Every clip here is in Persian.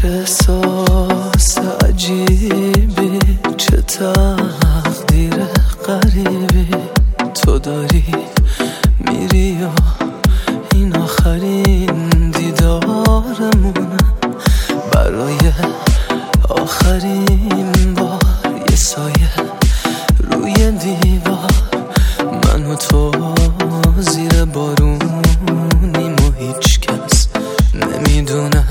چه احساس عجیبی، چه تقدیر غریبی تو داری، میری و این آخرین دیدارمونه. برای آخرین بار یه سایه روی دیوار، من و تو زیر بارونیم و هیچ کس نمیدونه.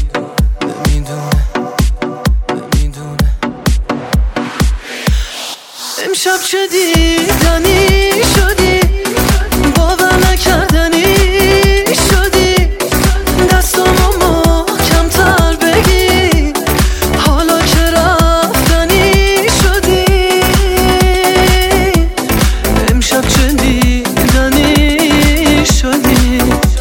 امشب چه دیدنی شدی، باور نکردنی شدی، دستامو محکم‌تر بگی، حالا که رفتنی شدی. امشب چه دیدنی شدی.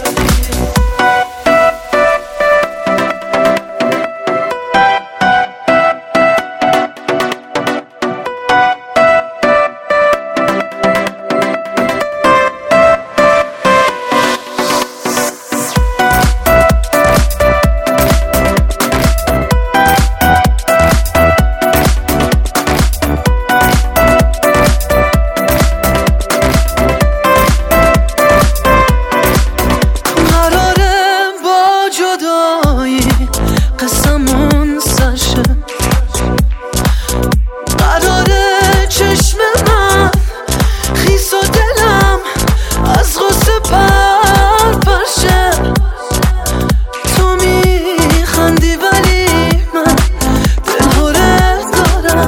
قسمون سرشه، قراره چشم من خیس و دلم از غصه پرشه. تو میخندی ولی من دلهوره دارم،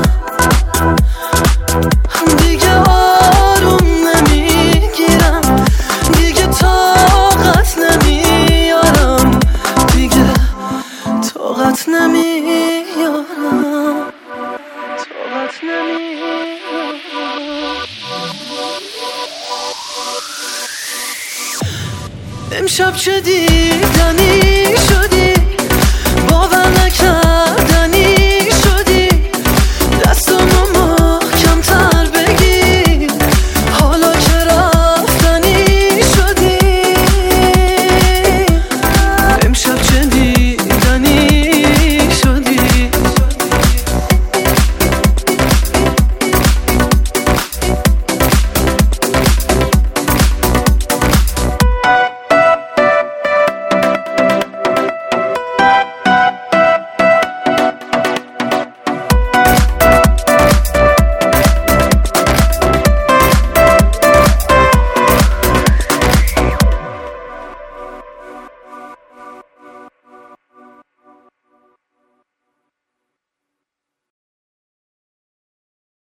دیگه آروم نمیگیرم، دیگه طاقت نمیارم، دیگه طاقت نمیارم. امشب چه دیدنی